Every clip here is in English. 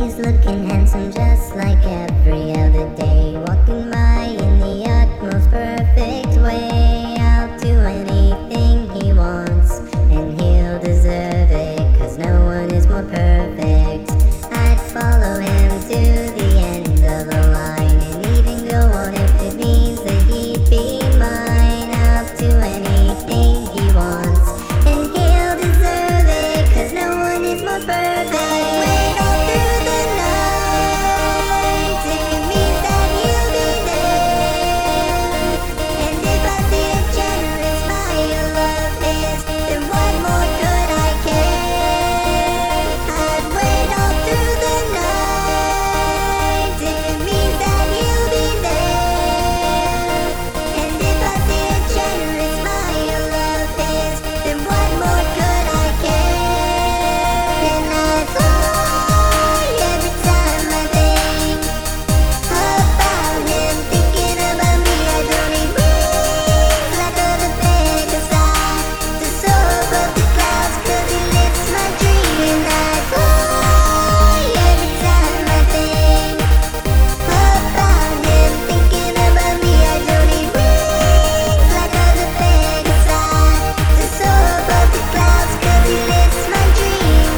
he's looking handsome just like every other day. Walking by in the utmost perfect way. I'll do anything he wants, and he'll deserve it, 'cause no one is more perfect. I'd follow him to the end of the line, and even go on if it means that he'd be mine. I'll do anything he wants, and he'll deserve it, 'cause no one is more perfect. Wait all through the night, if it means that he'll be there. And if I feel generous by your love is, then what more could I care? I'd wait all through the night, if it means that he'll be there. And if I feel generous by your love is, then what more could I care? And I fly every time I think about him, thinking about me. I don't need wings like other Pegasus to soar above the clouds, 'cause he lifts my dream. And I fly every time I think about him, thinking about me. I don't need wings like other Pegasus to soar above the clouds, 'cause he lifts my dreams.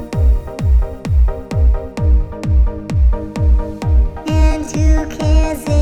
And who cares